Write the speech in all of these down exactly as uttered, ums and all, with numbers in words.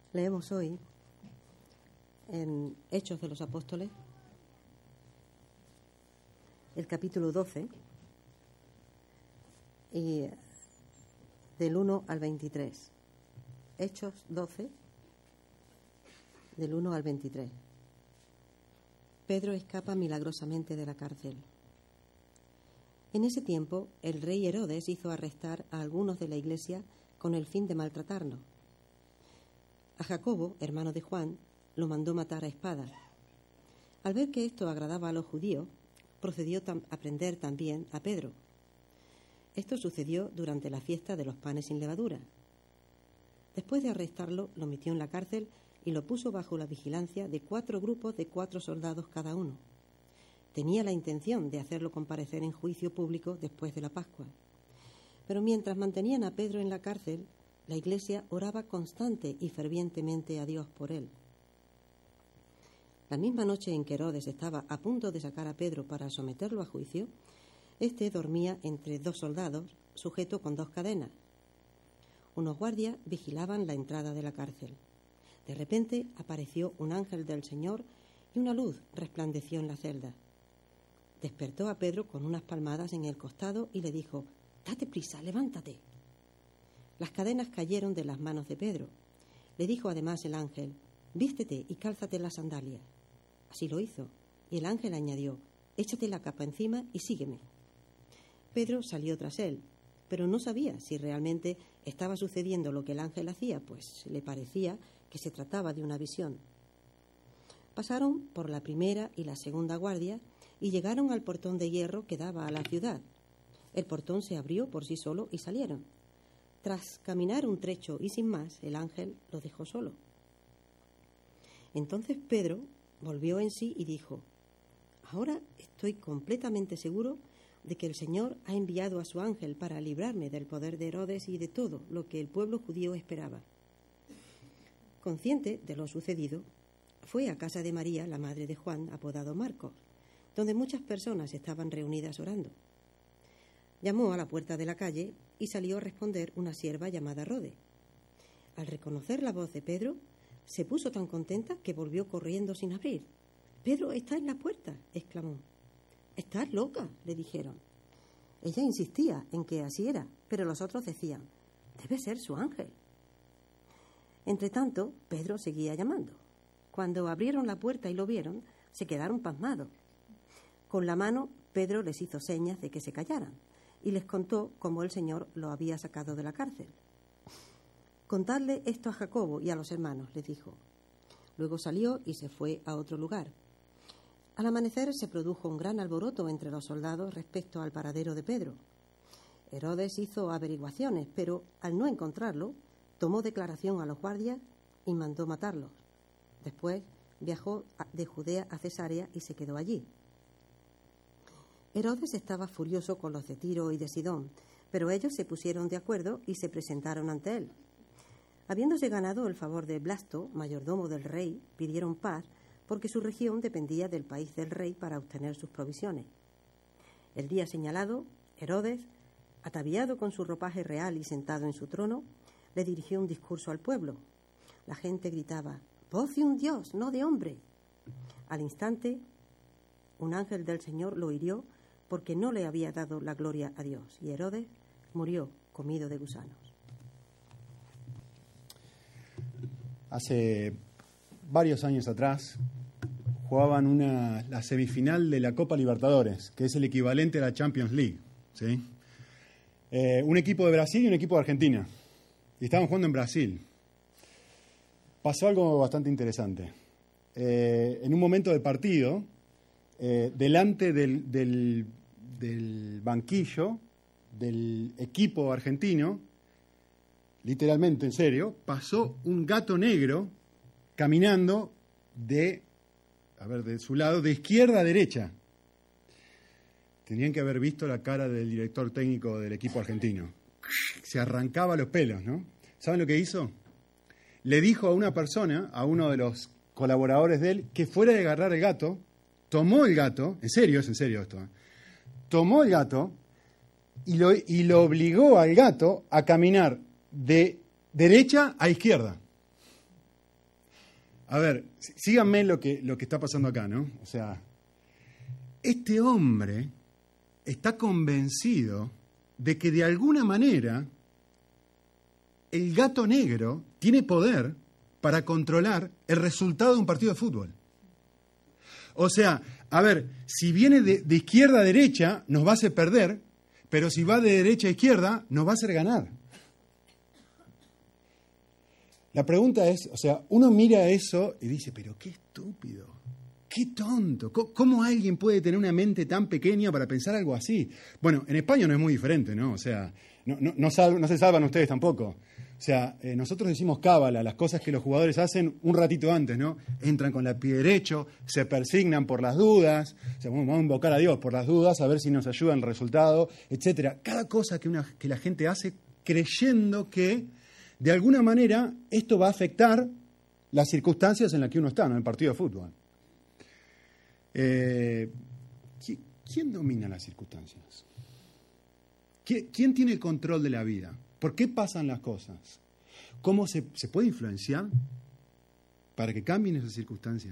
Leemos hoy en Hechos de los Apóstoles, el capítulo doce, y del uno al veintitrés. Hechos doce, del uno al veintitrés. Pedro escapa milagrosamente de la cárcel. En ese tiempo, el rey Herodes hizo arrestar a algunos de la iglesia con el fin de maltratarnos. A Jacobo, hermano de Juan, lo mandó matar a espada. Al ver que esto agradaba a los judíos, procedió a prender también a Pedro. Esto sucedió durante la fiesta de los panes sin levadura. Después de arrestarlo, lo metió en la cárcel y lo puso bajo la vigilancia de cuatro grupos de cuatro soldados cada uno. Tenía la intención de hacerlo comparecer en juicio público después de la Pascua. Pero mientras mantenían a Pedro en la cárcel, la iglesia oraba constante y fervientemente a Dios por él. La misma noche en que Herodes estaba a punto de sacar a Pedro para someterlo a juicio, éste dormía entre dos soldados, sujeto con dos cadenas. Unos guardias vigilaban la entrada de la cárcel. De repente apareció un ángel del Señor y una luz resplandeció en la celda. Despertó a Pedro con unas palmadas en el costado y le dijo: «Date prisa, levántate». Las cadenas cayeron de las manos de Pedro. Le dijo además el ángel: «Vístete y cálzate las sandalias». Así lo hizo, y el ángel añadió: «Échate la capa encima y sígueme». Pedro salió tras él, pero no sabía si realmente estaba sucediendo lo que el ángel hacía, pues le parecía que se trataba de una visión. Pasaron por la primera y la segunda guardia y llegaron al portón de hierro que daba a la ciudad. El portón se abrió por sí solo y salieron. Tras caminar un trecho y sin más, el ángel lo dejó solo. Entonces Pedro volvió en sí y dijo: «Ahora estoy completamente seguro de que el Señor ha enviado a su ángel para librarme del poder de Herodes y de todo lo que el pueblo judío esperaba». Consciente de lo sucedido, fue a casa de María, la madre de Juan, apodado Marcos, donde muchas personas estaban reunidas orando. Llamó a la puerta de la calle y salió a responder una sierva llamada Rode. Al reconocer la voz de Pedro, se puso tan contenta que volvió corriendo sin abrir. «¡Pedro está en la puerta!», exclamó. «¡Estás loca!», le dijeron. Ella insistía en que así era, pero los otros decían: «Debe ser su ángel». Entretanto, Pedro seguía llamando. Cuando abrieron la puerta y lo vieron, se quedaron pasmados. Con la mano, Pedro les hizo señas de que se callaran y les contó cómo el Señor lo había sacado de la cárcel. «Contadle esto a Jacobo y a los hermanos», les dijo. Luego salió y se fue a otro lugar. Al amanecer se produjo un gran alboroto entre los soldados respecto al paradero de Pedro. Herodes hizo averiguaciones, pero al no encontrarlo, tomó declaración a los guardias y mandó matarlos. Después viajó de Judea a Cesarea y se quedó allí. Herodes estaba furioso con los de Tiro y de Sidón, pero ellos se pusieron de acuerdo y se presentaron ante él. Habiéndose ganado el favor de Blasto, mayordomo del rey, pidieron paz porque su región dependía del país del rey para obtener sus provisiones. El día señalado, Herodes, ataviado con su ropaje real y sentado en su trono, le dirigió un discurso al pueblo. La gente gritaba: «¡Voz de un Dios, no de hombre!». Al instante, un ángel del Señor lo hirió porque no le había dado la gloria a Dios, y Herodes murió comido de gusanos. Hace varios años atrás jugaban una, la semifinal de la Copa Libertadores, que es el equivalente a la Champions League, ¿sí? Eh, un equipo de Brasil y un equipo de Argentina. Y estaban jugando en Brasil. Pasó algo bastante interesante. Eh, en un momento del partido, eh, delante del, del, del banquillo del equipo argentino, literalmente, en serio, pasó un gato negro caminando de, a ver, de su lado, de izquierda a derecha. Tenían que haber visto la cara del director técnico del equipo argentino. Se arrancaba los pelos, ¿no? ¿Saben lo que hizo? Le dijo a una persona, a uno de los colaboradores de él, que fuera de agarrar el gato, tomó el gato, en serio, es en serio esto, ¿eh? Tomó el gato y lo, y lo obligó al gato a caminar de derecha a izquierda. A ver, síganme lo que, lo que está pasando acá, ¿no? O sea, este hombre está convencido de que de alguna manera el gato negro tiene poder para controlar el resultado de un partido de fútbol. O sea, a ver, si viene de, de izquierda a derecha, nos va a hacer perder, pero si va de derecha a izquierda, nos va a hacer ganar. La pregunta es, o sea, uno mira eso y dice, pero qué estúpido, qué tonto, ¿cómo alguien puede tener una mente tan pequeña para pensar algo así? Bueno, en España no es muy diferente, ¿no? O sea, no, no, no, sal, no se salvan ustedes tampoco. O sea, eh, nosotros decimos cábala, las cosas que los jugadores hacen un ratito antes, ¿no? Entran con el pie derecho, se persignan por las dudas, o sea, vamos a invocar a Dios por las dudas, a ver si nos ayuda en el resultado, etcétera. Cada cosa que, una, que la gente hace creyendo que, de alguna manera, esto va a afectar las circunstancias en las que uno está, ¿no? En el partido de fútbol. Eh, ¿Quién domina las circunstancias? ¿Quién tiene el control de la vida? ¿Por qué pasan las cosas? ¿Cómo se, se puede influenciar para que cambien esas circunstancias?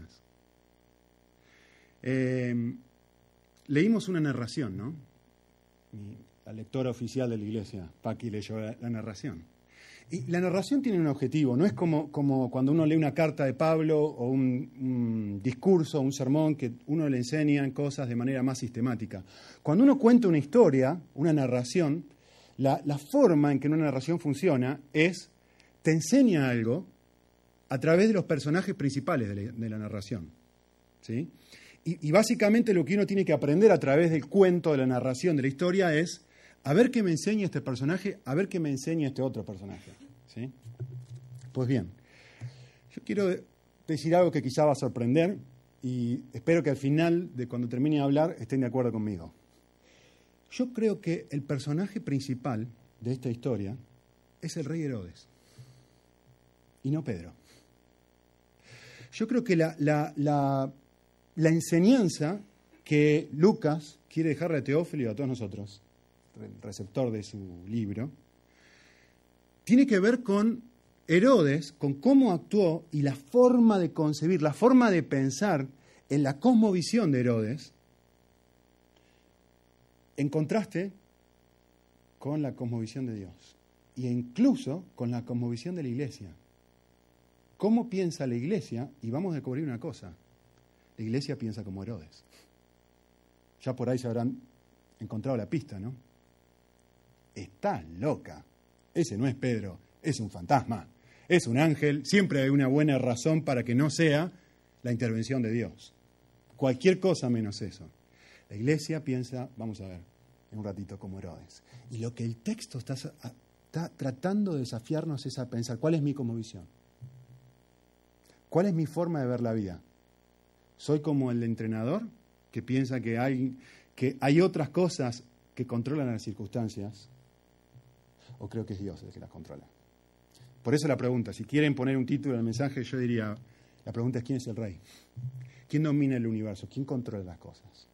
Eh, leímos una narración, ¿no? La lectora oficial de la iglesia, Paqui, leyó la, la narración. Y la narración tiene un objetivo, no es como, como cuando uno lee una carta de Pablo o un, un discurso, un sermón que uno le enseñan cosas de manera más sistemática. Cuando uno cuenta una historia, una narración, la, la forma en que una narración funciona es, te enseña algo a través de los personajes principales de la, de la narración, ¿sí? Y, y básicamente lo que uno tiene que aprender a través del cuento, de la narración, de la historia es a ver qué me enseña este personaje, a ver qué me enseña este otro personaje, ¿sí? Pues bien, yo quiero decir algo que quizá va a sorprender y espero que al final, de cuando termine de hablar, estén de acuerdo conmigo. Yo creo que el personaje principal de esta historia es el rey Herodes y no Pedro. Yo creo que la, la, la, la enseñanza que Lucas quiere dejarle a Teófilo y a todos nosotros, el receptor de su libro, tiene que ver con Herodes, con cómo actuó y la forma de concebir, la forma de pensar en la cosmovisión de Herodes, en contraste con la cosmovisión de Dios e incluso con la cosmovisión de la iglesia. ¿Cómo piensa la iglesia? Y vamos a descubrir una cosa, la iglesia piensa como Herodes. Ya por ahí se habrán encontrado la pista, ¿no? Estás loca. Ese no es Pedro, es un fantasma, es un ángel. Siempre hay una buena razón para que no sea la intervención de Dios. Cualquier cosa menos eso. La iglesia piensa, vamos a ver, en un ratito como Herodes. Y lo que el texto está, está tratando de desafiarnos es a pensar, ¿cuál es mi cosmovisión? ¿Cuál es mi forma de ver la vida? ¿Soy como el entrenador que piensa que hay, que hay otras cosas que controlan las circunstancias? ¿O creo que es Dios el que las controla? Por eso la pregunta, si quieren poner un título en el mensaje, yo diría, la pregunta es ¿quién es el rey? ¿Quién domina el universo? ¿Quién controla las cosas?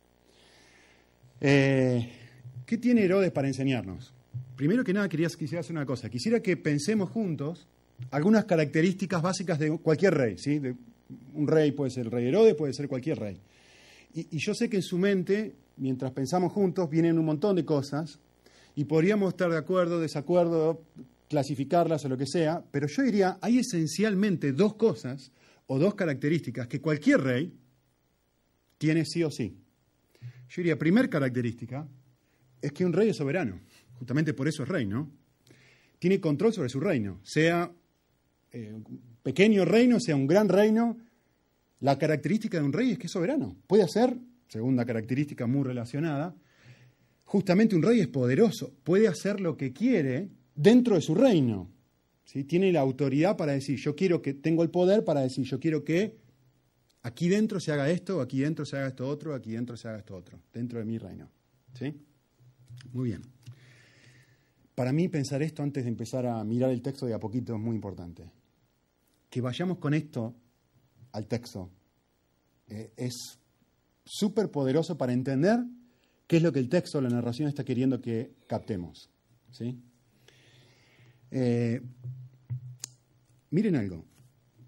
Eh, ¿Qué tiene Herodes para enseñarnos? Primero que nada, quería, quisiera hacer una cosa. Quisiera que pensemos juntos algunas características básicas de cualquier rey, ¿sí? De, un rey puede ser el rey Herodes, puede ser cualquier rey. Y, y yo sé que en su mente, mientras pensamos juntos, vienen un montón de cosas y podríamos estar de acuerdo, desacuerdo, clasificarlas o lo que sea, pero yo diría, hay esencialmente dos cosas o dos características que cualquier rey tiene sí o sí. Yo diría, primer característica es que un rey es soberano. Justamente por eso es rey, ¿no? Tiene control sobre su reino. Sea eh, un pequeño reino, sea un gran reino, la característica de un rey es que es soberano. Puede hacer, segunda característica muy relacionada, justamente un rey es poderoso. Puede hacer lo que quiere dentro de su reino. ¿Sí? Tiene la autoridad para decir, yo quiero que, tengo el poder para decir, yo quiero que aquí dentro se haga esto, aquí dentro se haga esto otro, aquí dentro se haga esto otro, dentro de mi reino. ¿Sí? Muy bien. Para mí pensar esto antes de empezar a mirar el texto de a poquito es muy importante. Que vayamos con esto al texto eh, es súper poderoso para entender qué es lo que el texto, la narración está queriendo que captemos. ¿Sí? Eh, miren algo.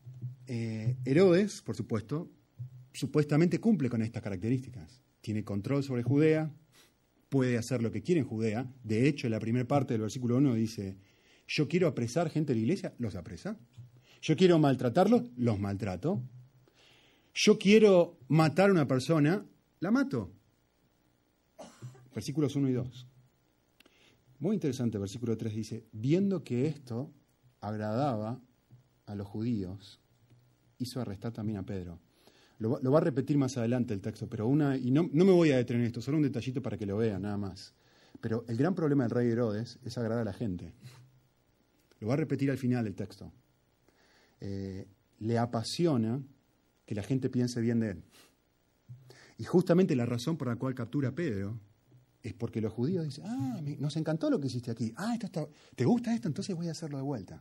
eh, Herodes, por supuesto, supuestamente cumple con estas características. Tiene control sobre Judea, puede hacer lo que quiere en Judea. De hecho, en la primera parte del versículo uno dice, yo quiero apresar gente de la iglesia, los apresa. Yo quiero maltratarlos, los maltrato. Yo quiero matar a una persona, la mato. Versículos uno y dos. Muy interesante, versículo tres dice, viendo que esto agradaba a los judíos, hizo arrestar también a Pedro. Lo, lo va a repetir más adelante el texto, pero una, y no, no me voy a detener en esto, solo un detallito para que lo vean, nada más. Pero el gran problema del rey Herodes es agradar a la gente. Lo va a repetir al final del texto. Eh, le apasiona que la gente piense bien de él. Y justamente la razón por la cual captura a Pedro es porque los judíos dicen, ah, me, nos encantó lo que hiciste aquí. Ah, esto está, ¿te gusta esto? Entonces voy a hacerlo de vuelta.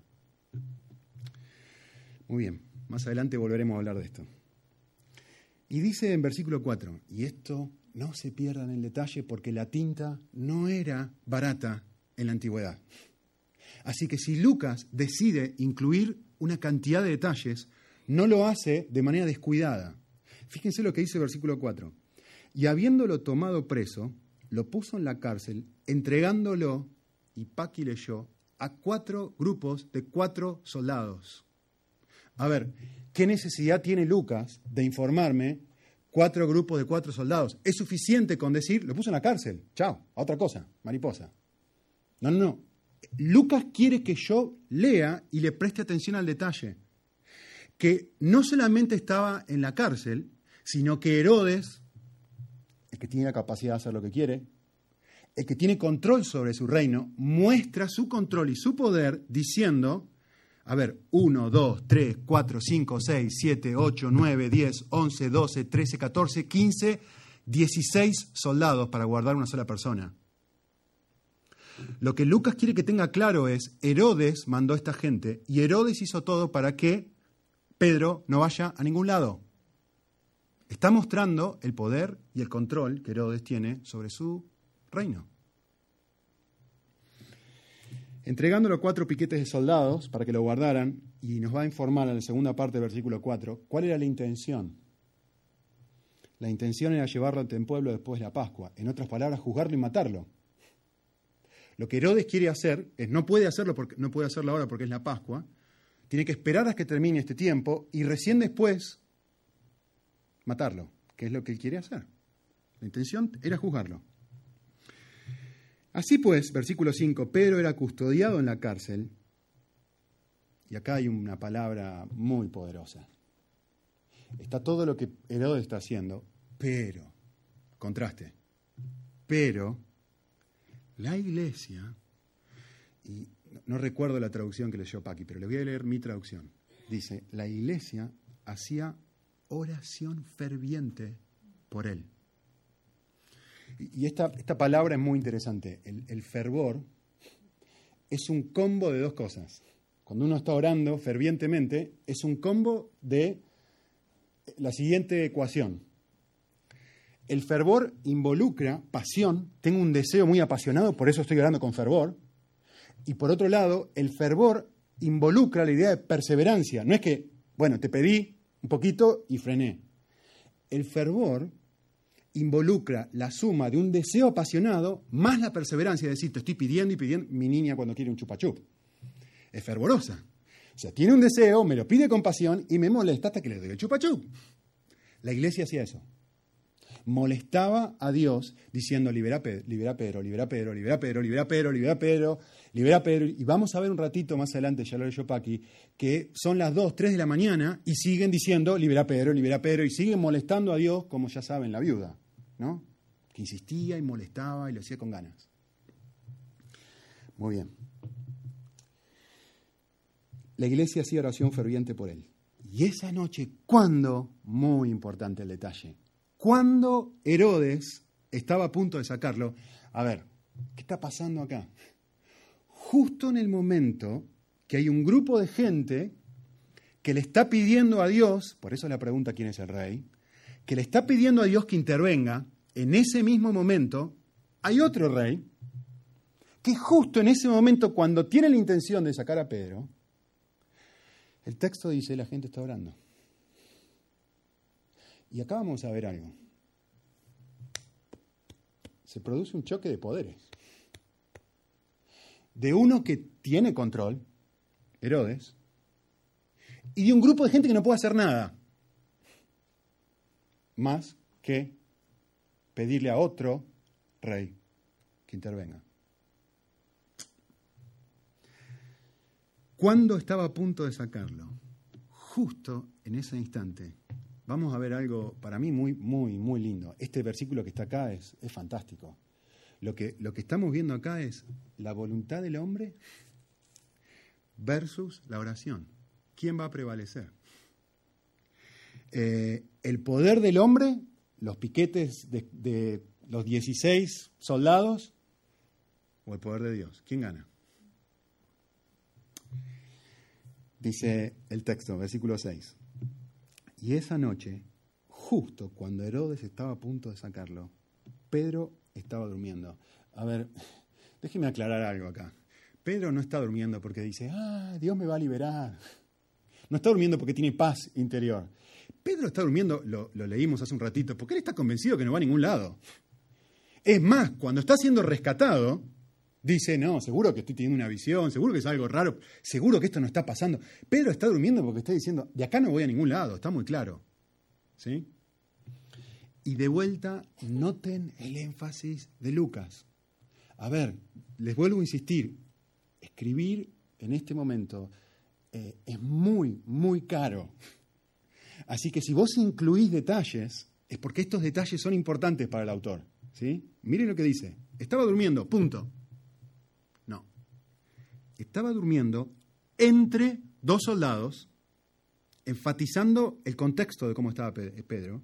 Muy bien, más adelante volveremos a hablar de esto. Y dice en versículo cuatro, y esto no se pierda en el detalle porque la tinta no era barata en la antigüedad. Así que si Lucas decide incluir una cantidad de detalles, no lo hace de manera descuidada. Fíjense lo que dice el versículo cuatro. Y habiéndolo tomado preso, lo puso en la cárcel, entregándolo, y Paqui leyó, a cuatro grupos de cuatro soldados. A ver, ¿qué necesidad tiene Lucas de informarme cuatro grupos de cuatro soldados? Es suficiente con decir, lo puso en la cárcel, chao, a otra cosa, mariposa. No, no, no. Lucas quiere que yo lea y le preste atención al detalle. Que no solamente estaba en la cárcel, sino que Herodes, el que tiene la capacidad de hacer lo que quiere, el que tiene control sobre su reino, muestra su control y su poder diciendo, a ver, uno, dos, tres, cuatro, cinco, seis, siete, ocho, nueve, diez, once, doce, trece, catorce, quince, dieciséis soldados para guardar una sola persona. Lo que Lucas quiere que tenga claro es, Herodes mandó a esta gente y Herodes hizo todo para que Pedro no vaya a ningún lado. Está mostrando el poder y el control que Herodes tiene sobre su reino. Entregándolo a cuatro piquetes de soldados para que lo guardaran, y nos va a informar en la segunda parte del versículo cuatro, ¿cuál era la intención? La intención era llevarlo ante el pueblo después de la Pascua. En otras palabras, juzgarlo y matarlo. Lo que Herodes quiere hacer es, no puede hacerlo porque no puede hacerlo ahora porque es la Pascua, tiene que esperar a que termine este tiempo y recién después matarlo, que es lo que él quiere hacer. La intención era juzgarlo. Así pues, versículo cinco, Pedro era custodiado en la cárcel, y acá hay una palabra muy poderosa. Está todo lo que Herodes está haciendo, pero, contraste, pero la iglesia, y no recuerdo la traducción que leyó Paqui, pero le voy a leer mi traducción. Dice, la iglesia hacía oración ferviente por él. Y esta, esta palabra es muy interesante. El, el fervor es un combo de dos cosas. Cuando uno está orando fervientemente, es un combo de la siguiente ecuación. El fervor involucra pasión. Tengo un deseo muy apasionado, por eso estoy orando con fervor. Y por otro lado, el fervor involucra la idea de perseverancia. No es que, bueno, te pedí un poquito y frené. El fervor involucra la suma de un deseo apasionado más la perseverancia, es decir, te estoy pidiendo y pidiendo, mi niña cuando quiere un chupachup. Es fervorosa. O sea, tiene un deseo, me lo pide con pasión y me molesta hasta que le doy el chupachup. La iglesia hacía eso. Molestaba a Dios diciendo, libera a Pedro, libera a Pedro, libera a Pedro, libera a Pedro, libera a Pedro, libera a Pedro, libera a Pedro. Y vamos a ver un ratito más adelante, ya lo leyó Paqui, que son las dos, tres de la mañana y siguen diciendo, libera a Pedro, libera a Pedro, y siguen molestando a Dios, como ya saben, la viuda, ¿no? Que insistía y molestaba y lo hacía con ganas. Muy bien. La iglesia hacía oración ferviente por él. Y esa noche, ¿cuándo? Muy importante el detalle. Cuando Herodes estaba a punto de sacarlo, a ver, ¿qué está pasando acá? Justo en el momento que hay un grupo de gente que le está pidiendo a Dios, por eso la pregunta quién es el rey, que le está pidiendo a Dios que intervenga, en ese mismo momento hay otro rey que justo en ese momento, cuando tiene la intención de sacar a Pedro, El texto dice, la gente está orando. Y acá vamos a ver algo. Se produce un choque de poderes. De uno que tiene control, Herodes, y de un grupo de gente que no puede hacer nada más que pedirle a otro rey que intervenga. ¿Cuándo estaba a punto de sacarlo? Justo en ese instante. Vamos a ver algo para mí muy, muy, muy lindo. Este versículo que está acá es, es fantástico. Lo que, lo que estamos viendo acá es la voluntad del hombre versus la oración. ¿Quién va a prevalecer? Eh, el poder del hombre, los piquetes de, de los dieciséis soldados, o el poder de Dios. ¿Quién gana? Dice el texto, versículo seis. Y esa noche, justo cuando Herodes estaba a punto de sacarlo, Pedro estaba durmiendo. A ver, déjeme aclarar algo acá. Pedro no está durmiendo porque dice, ah, Dios me va a liberar. No está durmiendo porque tiene paz interior. Pedro está durmiendo, lo, lo leímos hace un ratito, porque él está convencido que no va a ningún lado. Es más, cuando está siendo rescatado, dice, no, seguro que estoy teniendo una visión, seguro que es algo raro, seguro que esto no está pasando. Pedro está durmiendo porque está diciendo, de acá no voy a ningún lado, está muy claro. ¿Sí? Y de vuelta, noten el énfasis de Lucas. A ver, les vuelvo a insistir, escribir en este momento eh, es muy, muy caro. Así que si vos incluís detalles, es porque estos detalles son importantes para el autor. ¿Sí? Miren lo que dice. Estaba durmiendo, punto. No. Estaba durmiendo entre dos soldados, enfatizando el contexto de cómo estaba Pedro,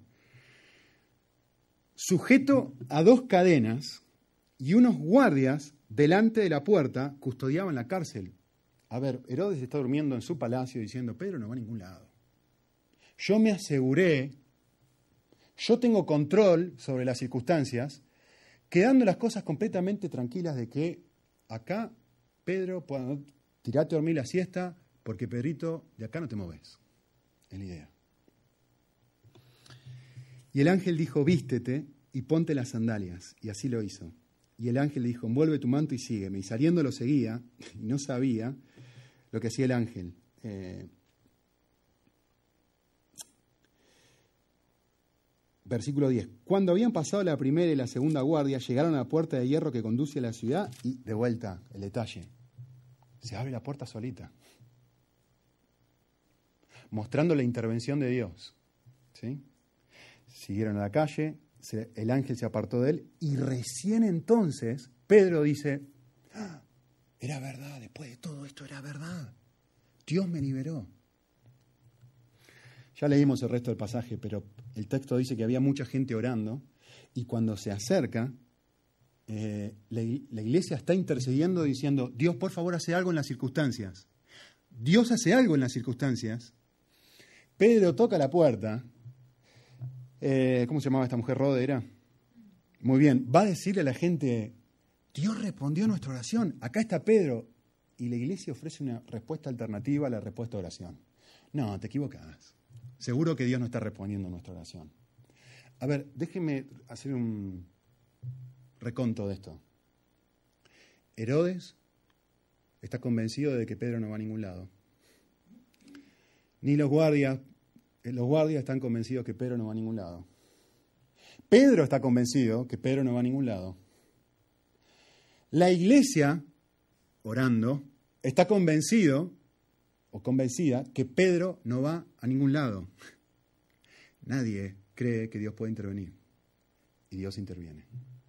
sujeto a dos cadenas y unos guardias delante de la puerta custodiaban la cárcel. A ver, Herodes está durmiendo en su palacio diciendo, Pedro no va a ningún lado. Yo me aseguré, yo tengo control sobre las circunstancias, quedando las cosas completamente tranquilas de que acá, Pedro, bueno, tirate a dormir la siesta, porque Pedrito, de acá no te moves. Es la idea. Y el ángel dijo, vístete y ponte las sandalias. Y así lo hizo. Y el ángel dijo, envuelve tu manto y sígueme. Y saliendo lo seguía, y no sabía lo que hacía el ángel. Eh, Versículo diez. Cuando habían pasado la primera y la segunda guardia, llegaron a la puerta de hierro que conduce a la ciudad y, de vuelta, el detalle, se abre la puerta solita, mostrando la intervención de Dios. ¿Sí? Siguieron a la calle, se, el ángel se apartó de él y recién entonces Pedro dice, ¡ah! Era verdad, después de todo esto era verdad. Dios me liberó. Ya leímos el resto del pasaje, pero el texto dice que había mucha gente orando y cuando se acerca, eh, la, la iglesia está intercediendo diciendo, Dios, por favor, hace algo en las circunstancias. Dios hace algo en las circunstancias. Pedro toca la puerta. Eh, ¿Cómo se llamaba esta mujer? Rode, ¿era? Muy bien. Va a decirle a la gente, Dios respondió a nuestra oración. Acá está Pedro. Y la iglesia ofrece una respuesta alternativa a la respuesta de oración. No, te equivocas. Seguro que Dios no está respondiendo a nuestra oración. A ver, déjenme hacer un reconto de esto. Herodes está convencido de que Pedro no va a ningún lado. Ni los guardias, los guardias están convencidos que Pedro no va a ningún lado. Pedro está convencido que Pedro no va a ningún lado. La iglesia, orando, está convencido o convencida que Pedro no va a ningún lado. Nadie cree que Dios puede intervenir. Y Dios interviene.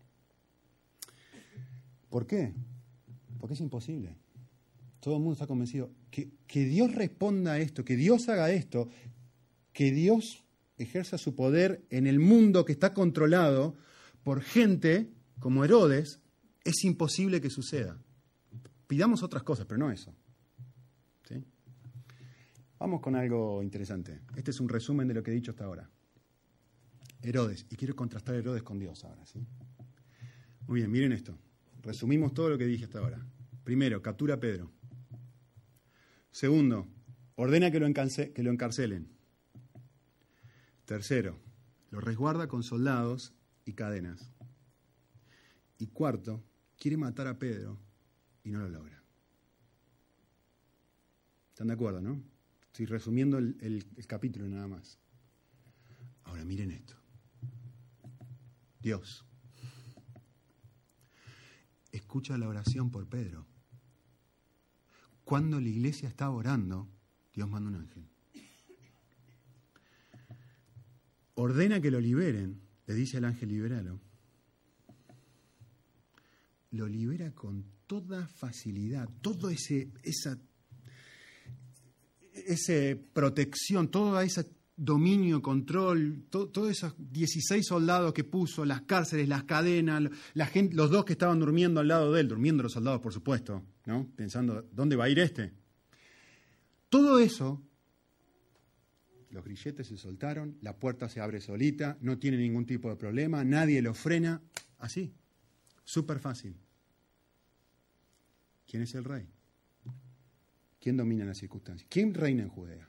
¿Por qué? Porque es imposible. Todo el mundo está convencido que, que Dios responda a esto, que Dios haga esto, que Dios ejerza su poder en el mundo que está controlado por gente como Herodes, es imposible que suceda. Pidamos otras cosas, pero no eso. ¿Sí? Vamos con algo interesante. Este es un resumen de lo que he dicho hasta ahora. Herodes, y quiero contrastar a Herodes con Dios ahora, ¿sí? Muy bien, miren esto. Resumimos todo lo que dije hasta ahora. Primero, captura a Pedro. Segundo, ordena que lo, encarce- que lo encarcelen. Tercero, lo resguarda con soldados y cadenas. Y cuarto, quiere matar a Pedro y no lo logra. ¿Están de acuerdo, no? Estoy resumiendo el, el, el capítulo nada más. Ahora miren esto. Dios escucha la oración por Pedro. Cuando la iglesia estaba orando, Dios manda un ángel. Ordena que lo liberen, le dice al ángel, libéralo. Lo libera con toda facilidad, todo ese, esa, esa protección, todo ese dominio, control, to, todos esos dieciséis soldados que puso, las cárceles, las cadenas, la gente, los dos que estaban durmiendo al lado de él, durmiendo los soldados, por supuesto, ¿no? Pensando, ¿dónde va a ir este? Todo eso, los grilletes se soltaron, la puerta se abre solita, no tiene ningún tipo de problema, nadie lo frena, así, súper fácil. ¿Quién es el rey? ¿Quién domina las circunstancias? ¿Quién reina en Judea?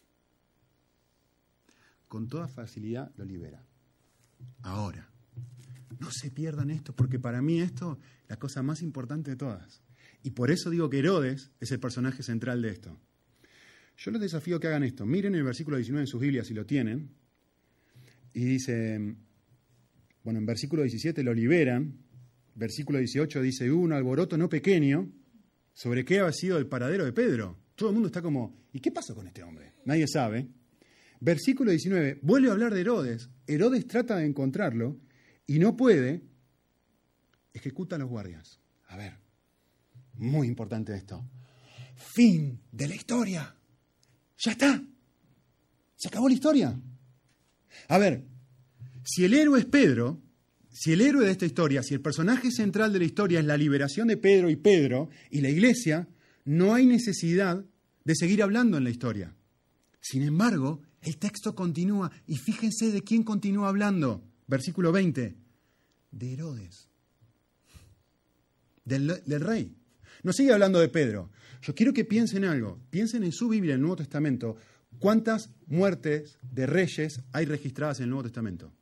Con toda facilidad lo libera. Ahora, no se pierdan esto, porque para mí esto es la cosa más importante de todas. Y por eso digo que Herodes es el personaje central de esto. Yo les desafío que hagan esto. Miren el versículo diecinueve en sus Biblias si lo tienen. Y dice, bueno, en versículo diecisiete lo liberan. Versículo dieciocho dice, hubo un alboroto no pequeño sobre qué había sido el paradero de Pedro. Todo el mundo está como, ¿y qué pasó con este hombre? Nadie sabe. Versículo diecinueve, vuelve a hablar de Herodes. Herodes trata de encontrarlo y no puede. Ejecuta a los guardias. A ver, muy importante esto. Fin de la historia. Ya está. Se acabó la historia. A ver, si el héroe es Pedro, si el héroe de esta historia, si el personaje central de la historia es la liberación de Pedro y Pedro y la iglesia, no hay necesidad de seguir hablando en la historia. Sin embargo, el texto continúa y fíjense de quién continúa hablando. Versículo veinte. De Herodes. Del, del rey. No sigue hablando de Pedro. Yo quiero que piensen algo. Piensen en su Biblia, en el Nuevo Testamento. ¿Cuántas muertes de reyes hay registradas en el Nuevo Testamento?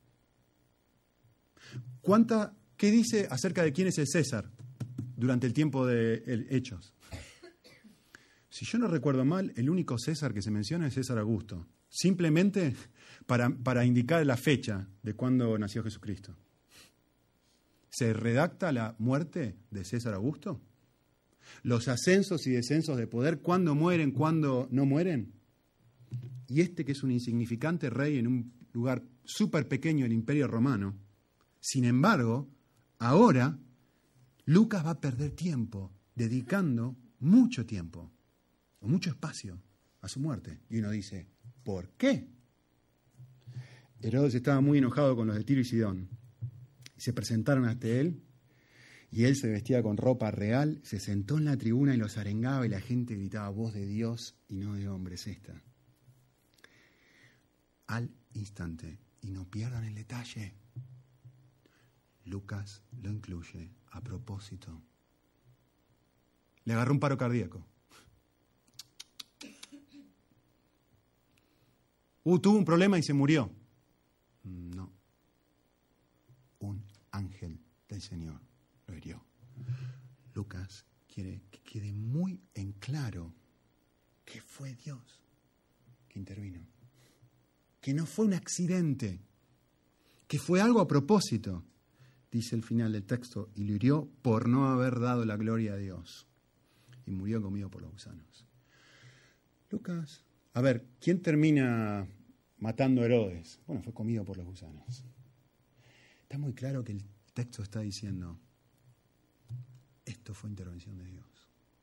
¿Cuánta, ¿Qué dice acerca de quién es el César durante el tiempo de el, Hechos? Si yo no recuerdo mal, el único César que se menciona es César Augusto. Simplemente para, para indicar la fecha de cuando nació Jesucristo. ¿Se redacta la muerte de César Augusto? ¿Los ascensos y descensos de poder, cuándo mueren, cuándo no mueren? Y este que es un insignificante rey en un lugar súper pequeño del Imperio Romano, sin embargo, ahora Lucas va a perder tiempo, dedicando mucho tiempo, o mucho espacio, a su muerte. Y uno dice, ¿por qué? Herodes estaba muy enojado con los de Tiro y Sidón. Se presentaron ante él, y él se vestía con ropa real, se sentó en la tribuna y los arengaba, y la gente gritaba, voz de Dios y no de hombres esta. Al instante, y no pierdan el detalle, Lucas lo incluye a propósito. Le agarró un paro cardíaco. Uh, tuvo un problema y se murió. No. Un ángel del Señor lo hirió. Lucas quiere que quede muy en claro que fue Dios que intervino. Que no fue un accidente. Que fue algo a propósito. Dice el final del texto, y lo hirió por no haber dado la gloria a Dios. Y murió comido por los gusanos. Lucas, a ver, ¿quién termina matando a Herodes? Bueno, fue comido por los gusanos. Está muy claro que el texto está diciendo, esto fue intervención de Dios.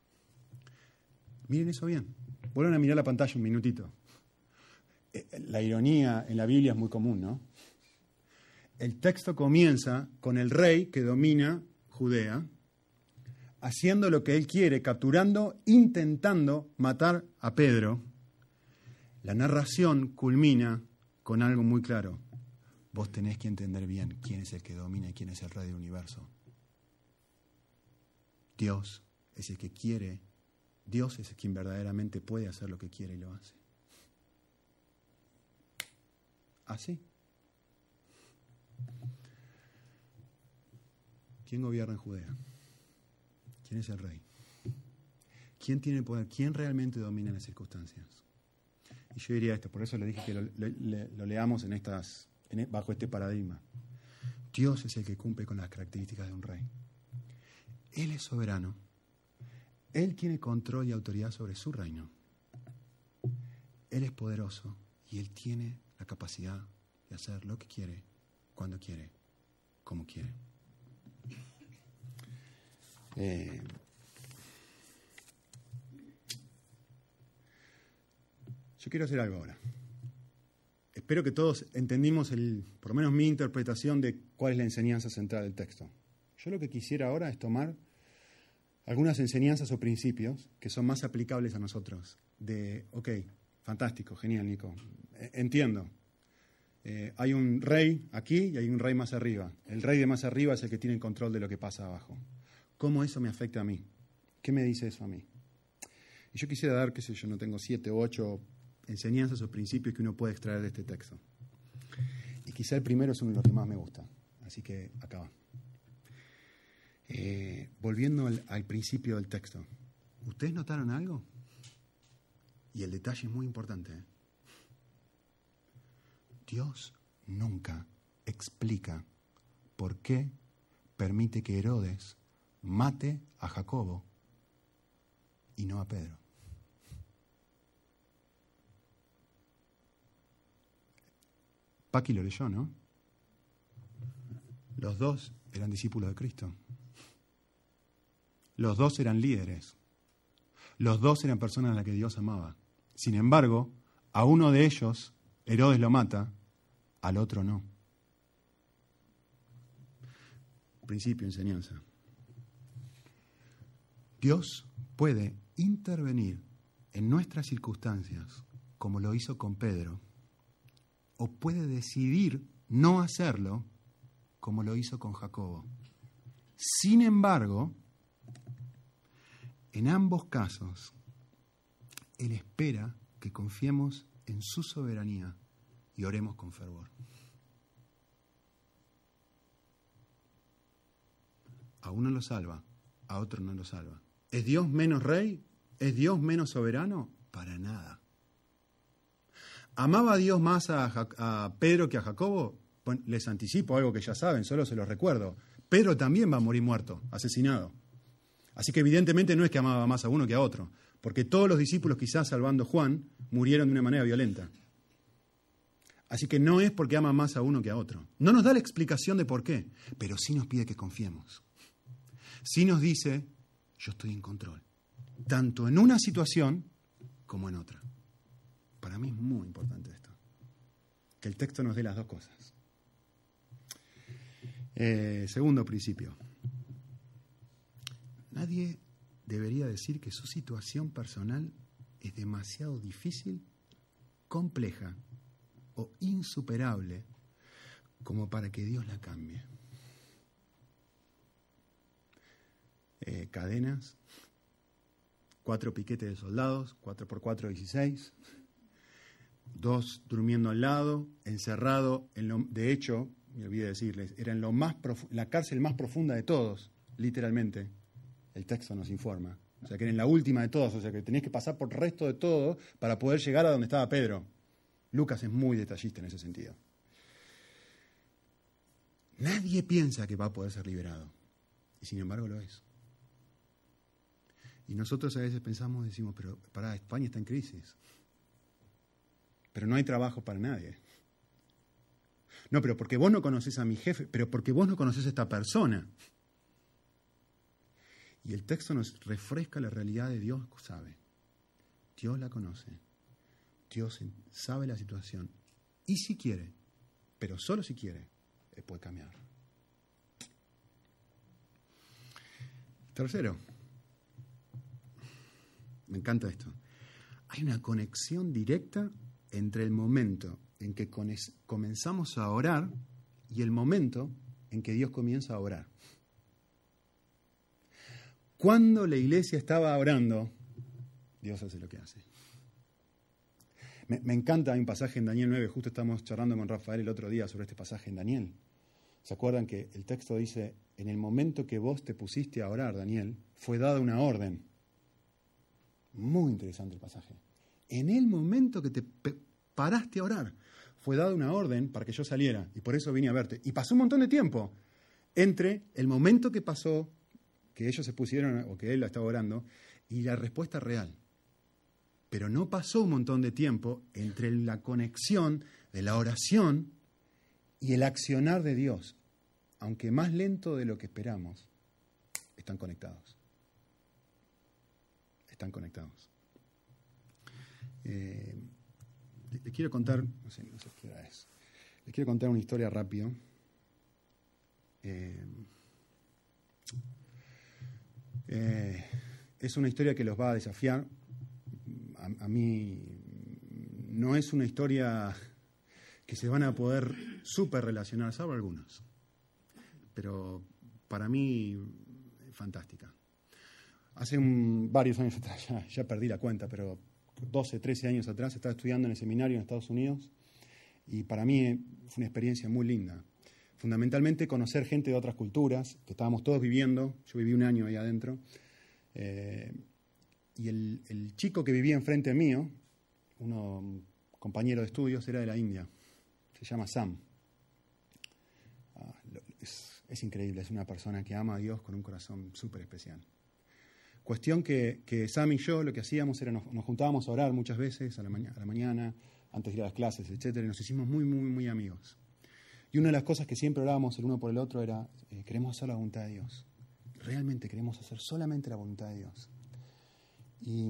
Miren eso bien. Vuelvan a mirar la pantalla un minutito. La ironía en la Biblia es muy común, ¿no? El texto comienza con el rey que domina Judea, haciendo lo que él quiere, capturando, intentando matar a Pedro. La narración culmina con algo muy claro. Vos tenés que entender bien quién es el que domina y quién es el rey del universo. Dios es el que quiere Dios es quien verdaderamente puede hacer lo que quiere y lo hace. Así. ¿Quién gobierna en Judea? ¿Quién es el rey? ¿Quién tiene el poder? ¿Quién realmente domina las circunstancias? Y yo diría esto, por eso le dije que lo, lo, lo leamos en estas, en, bajo este paradigma. Dios es el que cumple con las características de un rey. Él es soberano. Él tiene control y autoridad sobre su reino. Él es poderoso y Él tiene la capacidad de hacer lo que quiere, cuando quiere, como quiere. Eh, yo quiero hacer algo ahora. Espero que todos entendimos, el, por lo menos mi interpretación de cuál es la enseñanza central del texto. Yo lo que quisiera ahora es tomar algunas enseñanzas o principios que son más aplicables a nosotros. De, ok, fantástico, genial, Nico. Entiendo. Eh, hay un rey aquí y hay un rey más arriba. El rey de más arriba es el que tiene el control de lo que pasa abajo. ¿Cómo eso me afecta a mí? ¿Qué me dice eso a mí? Y yo quisiera dar, qué sé yo, no tengo siete o ocho enseñanzas o principios que uno puede extraer de este texto. Y quizá el primero es uno de los que más me gusta. Así que acá va. Eh, volviendo al, al principio del texto. ¿Ustedes notaron algo? Y el detalle es muy importante, ¿eh? Dios nunca explica por qué permite que Herodes mate a Jacobo y no a Pedro. Paqui lo leyó, ¿no? Los dos eran discípulos de Cristo. Los dos eran líderes. Los dos eran personas a las que Dios amaba. Sin embargo, a uno de ellos, Herodes lo mata, al otro no. Principio, enseñanza. Dios puede intervenir en nuestras circunstancias, como lo hizo con Pedro, o puede decidir no hacerlo, como lo hizo con Jacobo. Sin embargo, en ambos casos, Él espera que confiemos en su soberanía y oremos con fervor. A uno lo salva, a otro no lo salva. ¿Es Dios menos rey? ¿Es Dios menos soberano? Para nada. ¿Amaba a Dios más a, Ja- a Pedro que a Jacobo? Bueno, les anticipo algo que ya saben, solo se los recuerdo. Pedro también va a morir muerto, asesinado. Así que evidentemente no es que amaba más a uno que a otro, porque todos los discípulos, quizás salvando Juan, murieron de una manera violenta. Así que no es porque ama más a uno que a otro. No nos da la explicación de por qué, pero sí nos pide que confiemos. Sí nos dice, yo estoy en control, tanto en una situación como en otra. Para mí es muy importante esto, que el texto nos dé las dos cosas. Eh, segundo principio. Nadie debería decir que su situación personal es demasiado difícil, compleja o insuperable como para que Dios la cambie. Eh, cadenas, cuatro piquetes de soldados, cuatro por cuatro, dieciséis, dos durmiendo al lado, encerrado, en lo, de hecho, me olvidé decirles, era en lo más profu- la cárcel más profunda de todos, literalmente, el texto nos informa. O sea, que era en la última de todos, o sea, que tenías que pasar por el resto de todo para poder llegar a donde estaba Pedro. Lucas es muy detallista en ese sentido. Nadie piensa que va a poder ser liberado, y sin embargo lo es. Y nosotros a veces pensamos, decimos, pero pará, España está en crisis. Pero no hay trabajo para nadie. No, pero porque vos no conocés a mi jefe, pero porque vos no conocés a esta persona. Y el texto nos refresca la realidad de Dios, sabe. Dios la conoce. Dios sabe la situación. Y si quiere, pero solo si quiere, Él puede cambiar. Tercero. Me encanta esto. Hay una conexión directa entre el momento en que comenzamos a orar y el momento en que Dios comienza a orar. Cuando la iglesia estaba orando, Dios hace lo que hace. Me, me encanta, hay un pasaje en Daniel nueve, justo estamos charlando con Rafael el otro día sobre este pasaje en Daniel. ¿Se acuerdan que el texto dice, en el momento que vos te pusiste a orar, Daniel, fue dada una orden? Muy interesante el pasaje. En el momento que te paraste a orar, fue dada una orden para que yo saliera, y por eso vine a verte. Y pasó un montón de tiempo entre el momento que pasó, que ellos se pusieron, o que él estaba orando, y la respuesta real. Pero no pasó un montón de tiempo entre la conexión de la oración y el accionar de Dios. Aunque más lento de lo que esperamos, están conectados. Están conectados. Eh, le, le quiero contar, no sé, no sé qué hora es. Les quiero contar una historia rápido. Eh, eh, es una historia que los va a desafiar. A, a mí no es una historia que se van a poder súper relacionar, salvo algunos. Pero para mí, fantástica. Hace un, varios años atrás, ya, ya perdí la cuenta, pero doce, trece años atrás estaba estudiando en el seminario en Estados Unidos y para mí fue una experiencia muy linda. Fundamentalmente conocer gente de otras culturas, que estábamos todos viviendo, yo viví un año ahí adentro, eh, y el, el chico que vivía enfrente mío, uno, un compañero de estudios, era de la India, se llama Sam. Ah, es, es increíble, es una persona que ama a Dios con un corazón súper especial. Cuestión que, que Sam y yo lo que hacíamos era nos, nos juntábamos a orar muchas veces a la, maña, a la mañana, antes de ir a las clases, etcétera, y nos hicimos muy, muy, muy amigos. Y una de las cosas que siempre orábamos el uno por el otro era, eh, queremos hacer la voluntad de Dios. Realmente queremos hacer solamente la voluntad de Dios. Y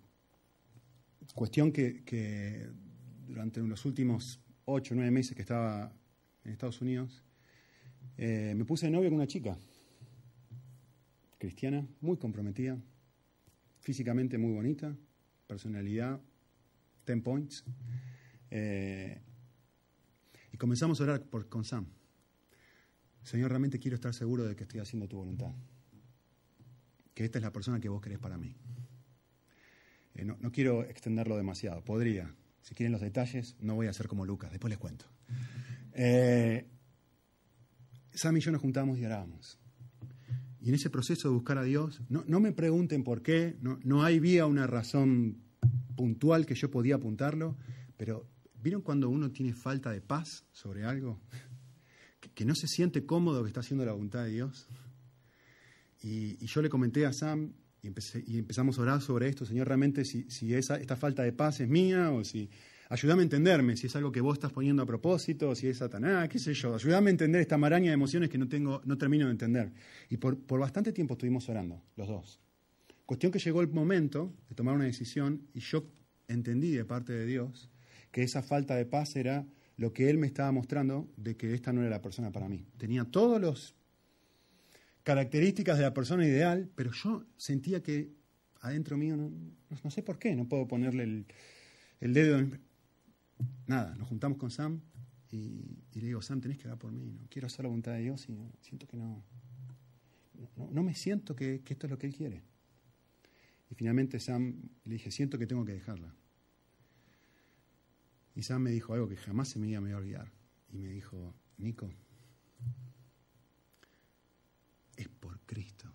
cuestión que, que durante los últimos ocho o nueve meses que estaba en Estados Unidos, eh, me puse de novio con una chica cristiana, muy comprometida, físicamente muy bonita, personalidad, ten points. Eh, y comenzamos a orar por, con Sam. Señor, realmente quiero estar seguro de que estoy haciendo tu voluntad. Que esta es la persona que vos querés para mí. Eh, no, no quiero extenderlo demasiado, podría. Si quieren los detalles, no voy a ser como Lucas, después les cuento. Eh, Sam y yo nos juntábamos y orábamos. Y en ese proceso de buscar a Dios, no, no me pregunten por qué, no, no había una razón puntual que yo podía apuntarlo, pero ¿vieron cuando uno tiene falta de paz sobre algo? Que, que no se siente cómodo que está haciendo la voluntad de Dios. Y, y yo le comenté a Sam y, empecé, y empezamos a orar sobre esto, Señor, realmente si, si esa, esta falta de paz es mía o si... Ayúdame a entenderme si es algo que vos estás poniendo a propósito, si es Satanás, qué sé yo. Ayúdame a entender esta maraña de emociones que no tengo, no termino de entender. Y por, por bastante tiempo estuvimos orando, los dos. Cuestión que llegó el momento de tomar una decisión y yo entendí de parte de Dios que esa falta de paz era lo que Él me estaba mostrando de que esta no era la persona para mí. Tenía todas las características de la persona ideal, pero yo sentía que adentro mío, no, no sé por qué, no puedo ponerle el, el dedo en... Nada, nos juntamos con Sam y, y le digo, Sam, tenés que orar por mí, no quiero hacer la voluntad de Dios y no, siento que no, no, no me siento que, que esto es lo que Él quiere. Y finalmente Sam, le dije, siento que tengo que dejarla. Y Sam me dijo algo que jamás se me iba a olvidar. Y me dijo, Nico, es por Cristo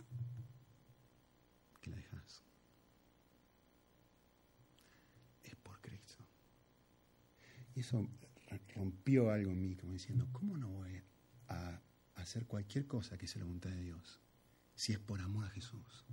que la dejas. Es por Cristo. Y eso rompió algo en mí, como diciendo, ¿cómo no voy a hacer cualquier cosa que sea la voluntad de Dios si es por amor a Jesús?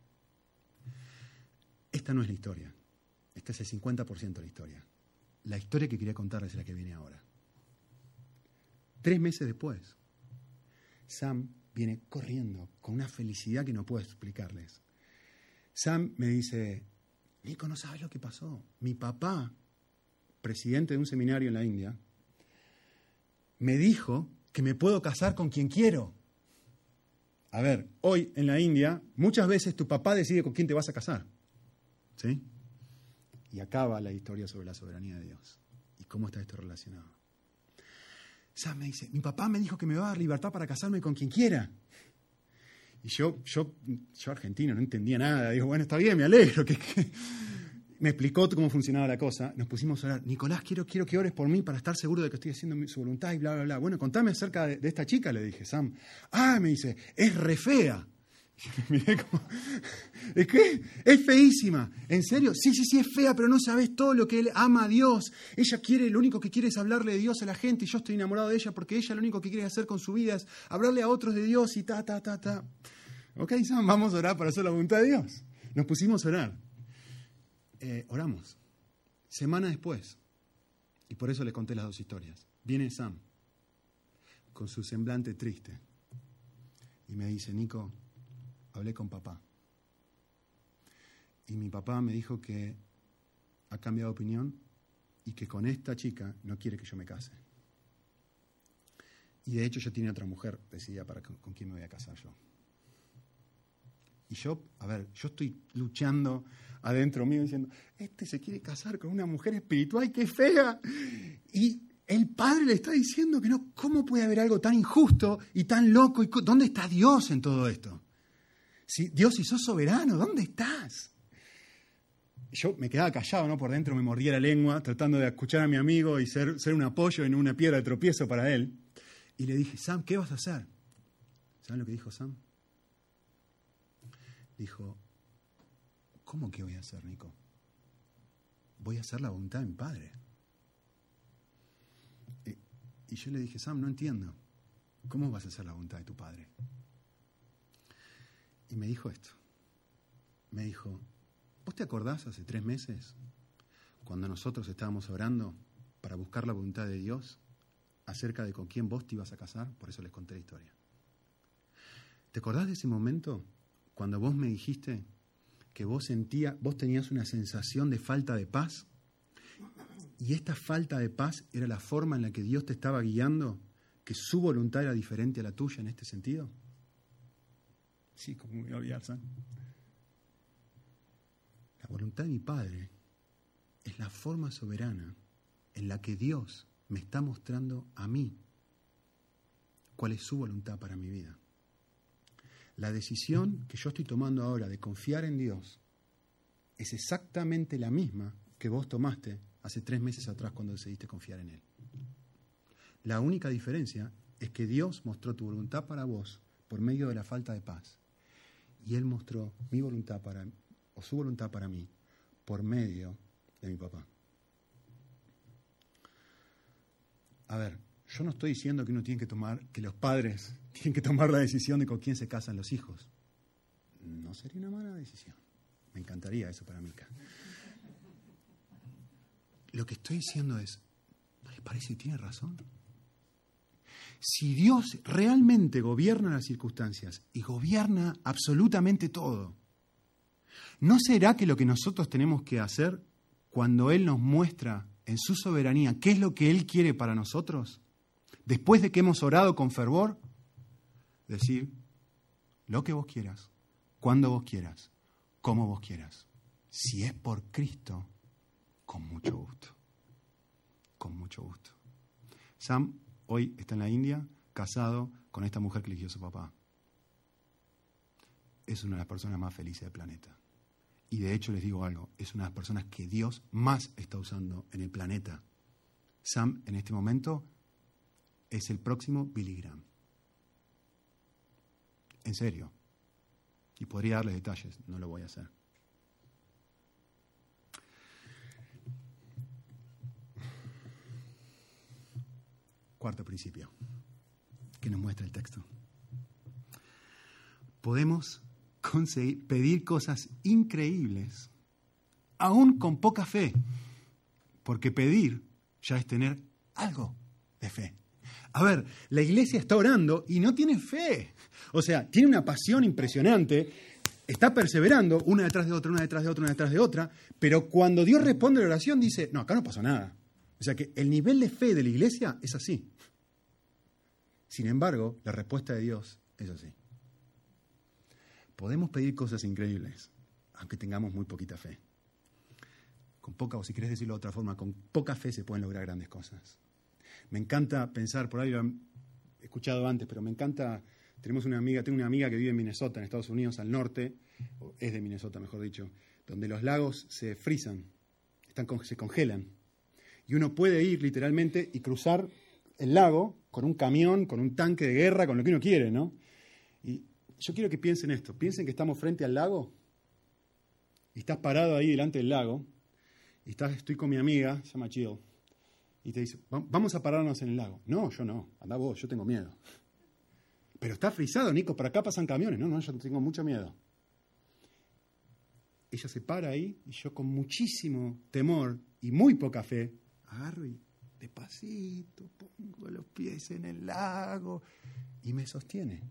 Esta no es la historia. Este es el cincuenta por ciento de la historia. La historia que quería contarles es la que viene ahora. Tres meses después, Sam viene corriendo con una felicidad que no puedo explicarles. Sam me dice, Nico, ¿no sabes lo que pasó? Mi papá, presidente de un seminario en la India, me dijo que me puedo casar con quien quiero. A ver, hoy en la India, muchas veces tu papá decide con quién te vas a casar. ¿Sí? Y acaba la historia sobre la soberanía de Dios. ¿Y cómo está esto relacionado? Sam me dice, mi papá me dijo que me va a dar libertad para casarme con quien quiera. Y yo, yo, yo argentino, no entendía nada. Digo, bueno, está bien, me alegro. Que, que... Me explicó cómo funcionaba la cosa. Nos pusimos a orar. Nicolás, quiero, quiero que ores por mí para estar seguro de que estoy haciendo su voluntad y bla, bla, bla. Bueno, contame acerca de, de esta chica, le dije, Sam. Ah, me dice, es re fea. Miré como, ¿es qué? Es feísima. ¿En serio? Sí, sí, sí, es fea, pero no sabes todo lo que él ama a Dios. Ella quiere, lo único que quiere es hablarle de Dios a la gente y yo estoy enamorado de ella porque ella lo único que quiere hacer con su vida es hablarle a otros de Dios y ta, ta, ta, ta. Ok, Sam, vamos a orar para hacer la voluntad de Dios. Nos pusimos a orar. Eh, oramos. Semana después, y por eso le conté las dos historias, viene Sam con su semblante triste y me dice, Nico, hablé con papá. Y mi papá me dijo que ha cambiado de opinión y que con esta chica no quiere que yo me case. Y de hecho ya tiene otra mujer decidida para con, con quién me voy a casar yo. Y yo, a ver, yo estoy luchando adentro mío diciendo, este se quiere casar con una mujer espiritual, ¡qué fea! Y el padre le está diciendo que no, ¿cómo puede haber algo tan injusto y tan loco? ¿Y dónde está Dios en todo esto? Si, Dios, si sos soberano, ¿dónde estás? Yo me quedaba callado, ¿no? Por dentro me mordía la lengua, tratando de escuchar a mi amigo y ser, ser un apoyo en una piedra de tropiezo para él. Y le dije, Sam, ¿qué vas a hacer? ¿Saben lo que dijo Sam? Dijo, ¿cómo que voy a hacer, Nico? Voy a hacer la voluntad de mi padre. Y, y yo le dije, Sam, no entiendo. ¿Cómo vas a hacer la voluntad de tu padre? Y me dijo esto. Me dijo, ¿vos te acordás hace tres meses cuando nosotros estábamos orando para buscar la voluntad de Dios acerca de con quién vos te ibas a casar? Por eso les conté la historia. ¿Te acordás de ese momento cuando vos me dijiste que vos sentías, vos tenías una sensación de falta de paz? Y esta falta de paz era la forma en la que Dios te estaba guiando, que su voluntad era diferente a la tuya en este sentido. Sí, como me voy a olvidar, Sam. La voluntad de mi Padre es la forma soberana en la que Dios me está mostrando a mí cuál es su voluntad para mi vida. La decisión que yo estoy tomando ahora de confiar en Dios es exactamente la misma que vos tomaste hace tres meses atrás cuando decidiste confiar en Él. La única diferencia es que Dios mostró tu voluntad para vos por medio de la falta de paz. Y Él mostró mi voluntad para, o su voluntad para mí por medio de mi papá. A ver, yo no estoy diciendo que uno tiene que tomar, que los padres tienen que tomar la decisión de con quién se casan los hijos. No sería una mala decisión. Me encantaría eso para Mica. Lo que estoy diciendo es, ¿no les parece que tiene razón? Si Dios realmente gobierna las circunstancias y gobierna absolutamente todo, ¿no será que lo que nosotros tenemos que hacer cuando Él nos muestra en su soberanía qué es lo que Él quiere para nosotros, después de que hemos orado con fervor, decir lo que vos quieras, cuando vos quieras, como vos quieras? Si es por Cristo, con mucho gusto, con mucho gusto. Sam hoy está en la India, casado con esta mujer que eligió su papá. Es una de las personas más felices del planeta. Y de hecho les digo algo, es una de las personas que Dios más está usando en el planeta. Sam, en este momento, es el próximo Billy Graham. En serio. Y podría darles detalles, no lo voy a hacer. Cuarto principio que nos muestra el texto. Podemos conseguir, pedir cosas increíbles, aún con poca fe, porque pedir ya es tener algo de fe. A ver, la iglesia está orando y no tiene fe. O sea, tiene una pasión impresionante, está perseverando una detrás de otra, una detrás de otra, una detrás de otra, pero cuando Dios responde a la oración dice, no, acá no pasó nada. O sea que el nivel de fe de la iglesia es así. Sin embargo, la respuesta de Dios es así. Podemos pedir cosas increíbles, aunque tengamos muy poquita fe. Con poca, o si querés decirlo de otra forma, con poca fe se pueden lograr grandes cosas. Me encanta pensar, por ahí lo han escuchado antes, pero me encanta Tenemos una amiga, tengo una amiga que vive en Minnesota, en Estados Unidos, al norte, o es de Minnesota, mejor dicho, donde los lagos se frizan, están, se congelan. Y uno puede ir literalmente y cruzar el lago con un camión, con un tanque de guerra, con lo que uno quiere, ¿no? Y yo quiero que piensen esto. Piensen que estamos frente al lago y estás parado ahí delante del lago y estás, estoy con mi amiga, se llama Jill, y te dice, vamos a pararnos en el lago. No, yo no, anda vos, yo tengo miedo. Pero está frisado, Nico, por acá pasan camiones. No, no, yo tengo mucho miedo. Ella se para ahí y yo con muchísimo temor y muy poca fe, agarro y despacito pongo los pies en el lago y me sostiene.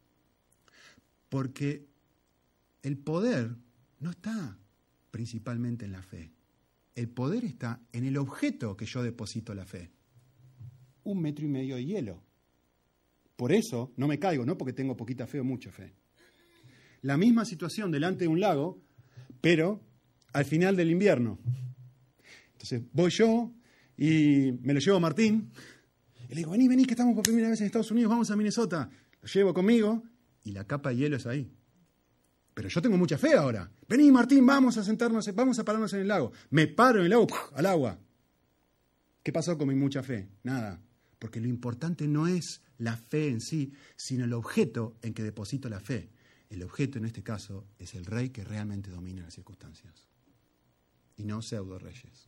Porque el poder no está principalmente en la fe. El poder está en el objeto que yo deposito la fe. Un metro y medio de hielo. Por eso no me caigo, no porque tengo poquita fe o mucha fe. La misma situación delante de un lago, pero al final del invierno. Entonces voy yo y me lo llevo a Martín. Y le digo, vení, vení, que estamos por primera vez en Estados Unidos, vamos a Minnesota. Lo llevo conmigo y la capa de hielo es ahí. Pero yo tengo mucha fe ahora. Vení, Martín, vamos a sentarnos, vamos a pararnos en el lago. Me paro en el lago, ¡puf!, al agua. ¿Qué pasó con mi mucha fe? Nada. Porque lo importante no es la fe en sí, sino el objeto en que deposito la fe. El objeto en este caso es el rey que realmente domina las circunstancias. Y no pseudo reyes.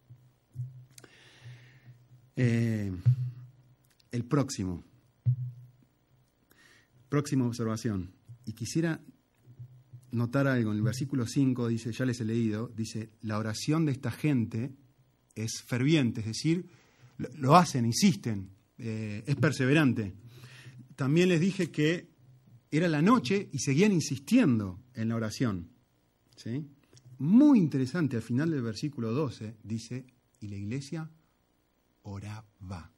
Eh, el próximo. Próxima observación. Y quisiera notar algo. En el versículo cinco dice, ya les he leído, dice, la oración de esta gente es ferviente, es decir, lo, lo hacen, insisten, eh, es perseverante. También les dije que era la noche y seguían insistiendo en la oración. ¿Sí? Muy interesante, al final del versículo doce dice, y la iglesia oraba.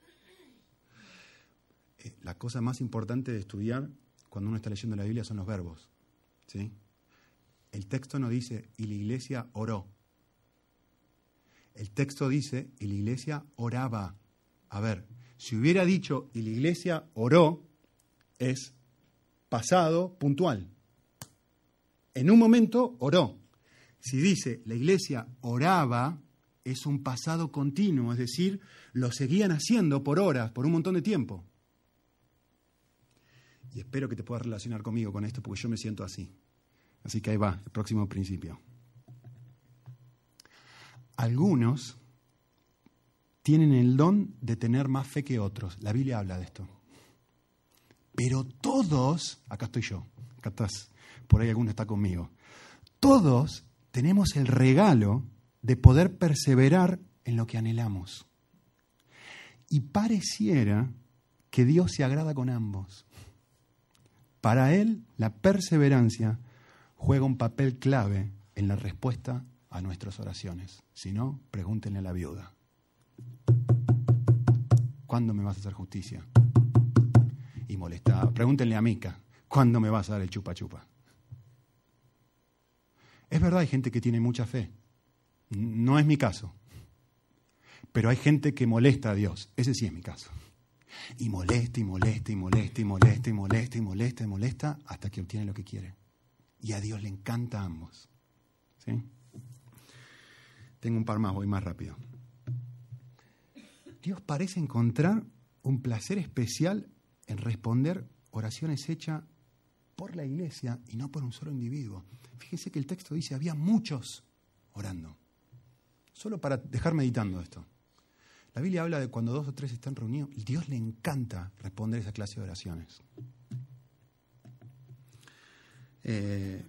Eh, la cosa más importante de estudiar cuando uno está leyendo la Biblia son los verbos. ¿Sí? El texto no dice, y la iglesia oró. El texto dice, y la iglesia oraba. A ver, si hubiera dicho, y la iglesia oró, es pasado puntual. En un momento oró. Si dice, la iglesia oraba, es un pasado continuo, es decir, lo seguían haciendo por horas, por un montón de tiempo. Y espero que te puedas relacionar conmigo con esto, porque yo me siento así. Así que ahí va, el próximo principio. Algunos tienen el don de tener más fe que otros. La Biblia habla de esto. Pero todos, acá estoy yo, acá atrás, por ahí alguno está conmigo. Todos tenemos el regalo de poder perseverar en lo que anhelamos. Y pareciera que Dios se agrada con ambos. Para Él, la perseverancia juega un papel clave en la respuesta a nuestras oraciones. Si no, pregúntenle a la viuda. ¿Cuándo me vas a hacer justicia? Y molestaba. Pregúntenle a Mica. ¿Cuándo me vas a dar el chupa chupa? Es verdad, hay gente que tiene mucha fe. No es mi caso. Pero hay gente que molesta a Dios. Ese sí es mi caso. Y molesta, y molesta, y molesta, y molesta, y molesta, y molesta, y molesta, hasta que obtiene lo que quiere. Y a Dios le encanta a ambos. ¿Sí? Tengo un par más, voy más rápido. Dios parece encontrar un placer especial en responder oraciones hechas por la iglesia y no por un solo individuo. Fíjense que el texto dice, había muchos orando. Solo para dejar meditando esto. La Biblia habla de cuando dos o tres están reunidos, y Dios le encanta responder esa clase de oraciones. Eh,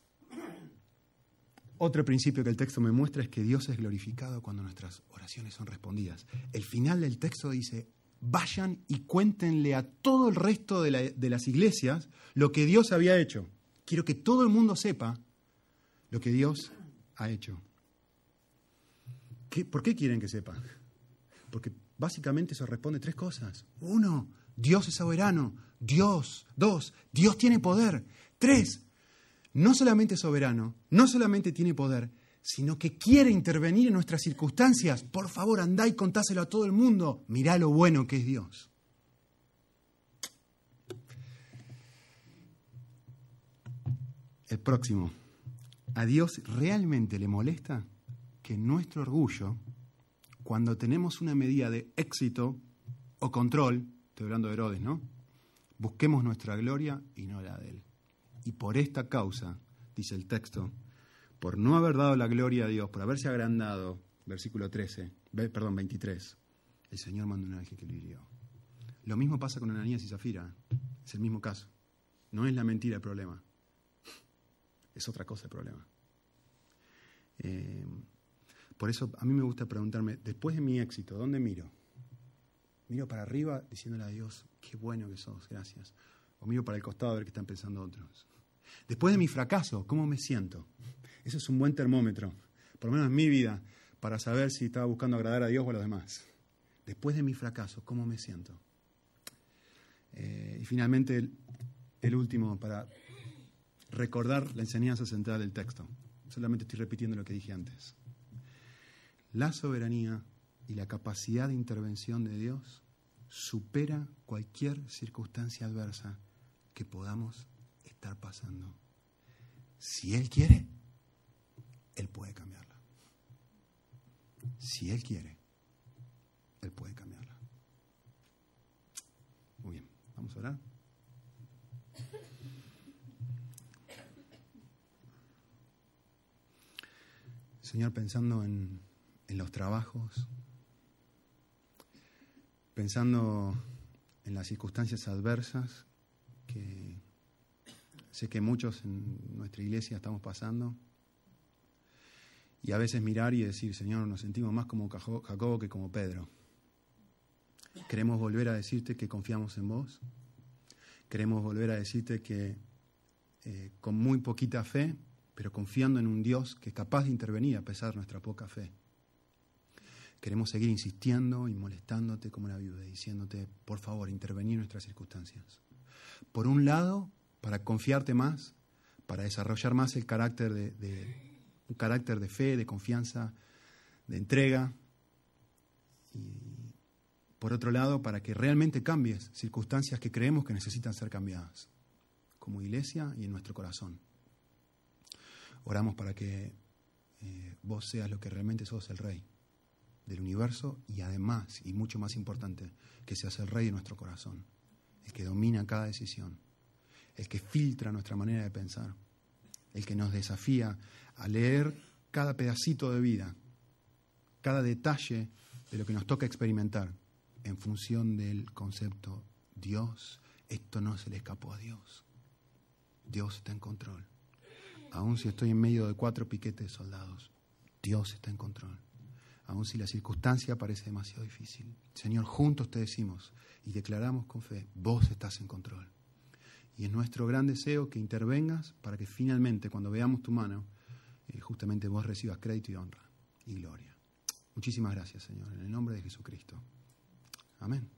otro principio que el texto me muestra es que Dios es glorificado cuando nuestras oraciones son respondidas. El final del texto dice, vayan y cuéntenle a todo el resto de, la, de las iglesias lo que Dios había hecho. Quiero que todo el mundo sepa lo que Dios ha hecho. ¿Qué, ¿Por qué quieren que sepa? Porque básicamente eso responde tres cosas. Uno, Dios es soberano. Dios. Dos, Dios tiene poder. Tres, no solamente es soberano, no solamente tiene poder, sino que quiere intervenir en nuestras circunstancias. Por favor, andá y contáselo a todo el mundo. Mirá lo bueno que es Dios. El próximo. ¿A Dios realmente le molesta que nuestro orgullo, cuando tenemos una medida de éxito o control, estoy hablando de Herodes, ¿no?, busquemos nuestra gloria y no la de él? Y por esta causa, dice el texto, por no haber dado la gloria a Dios, por haberse agrandado, versículo trece, perdón, veintitrés, el Señor mandó un ángel que lo hirió. Lo mismo pasa con Ananías y Zafira, es el mismo caso. No es la mentira el problema, es otra cosa el problema. Eh, por eso a mí me gusta preguntarme, después de mi éxito, ¿dónde miro? ¿Miro para arriba diciéndole a Dios, qué bueno que sos, gracias? ¿O miro para el costado a ver qué están pensando otros? Después de mi fracaso, ¿cómo me siento? Eso es un buen termómetro, por lo menos en mi vida, para saber si estaba buscando agradar a Dios o a los demás. Después de mi fracaso, ¿cómo me siento? Eh, y finalmente, el, el último, para recordar la enseñanza central del texto. Solamente estoy repitiendo lo que dije antes. La soberanía y la capacidad de intervención de Dios supera cualquier circunstancia adversa que podamos estar pasando. Si Él quiere, Él puede cambiarla. Si Él quiere, Él puede cambiarla. Muy bien, vamos a orar. Señor, pensando en, en los trabajos, pensando en las circunstancias adversas que sé que muchos en nuestra iglesia estamos pasando, y a veces mirar y decir, Señor, nos sentimos más como Jacobo que como Pedro. Queremos volver a decirte que confiamos en vos, queremos volver a decirte que eh, con muy poquita fe, pero confiando en un Dios que es capaz de intervenir a pesar de nuestra poca fe. Queremos seguir insistiendo y molestándote como la viuda, diciéndote, por favor, intervení en nuestras circunstancias. Por un lado, para confiarte más, para desarrollar más el carácter de, de un carácter de fe, de confianza, de entrega. Y por otro lado, para que realmente cambies circunstancias que creemos que necesitan ser cambiadas, como iglesia y en nuestro corazón. Oramos para que eh, vos seas lo que realmente sos, el Rey del universo, y además, y mucho más importante, que seas el Rey de nuestro corazón, el que domina cada decisión, el que filtra nuestra manera de pensar, el que nos desafía a leer cada pedacito de vida, cada detalle de lo que nos toca experimentar, en función del concepto Dios, esto no se le escapó a Dios. Dios está en control. Aun si estoy en medio de cuatro piquetes de soldados, Dios está en control. Aun si la circunstancia parece demasiado difícil, Señor, juntos te decimos y declaramos con fe, vos estás en control. Y es nuestro gran deseo que intervengas para que finalmente, cuando veamos tu mano, eh, justamente vos recibas crédito y honra y gloria. Muchísimas gracias, Señor, en el nombre de Jesucristo. Amén.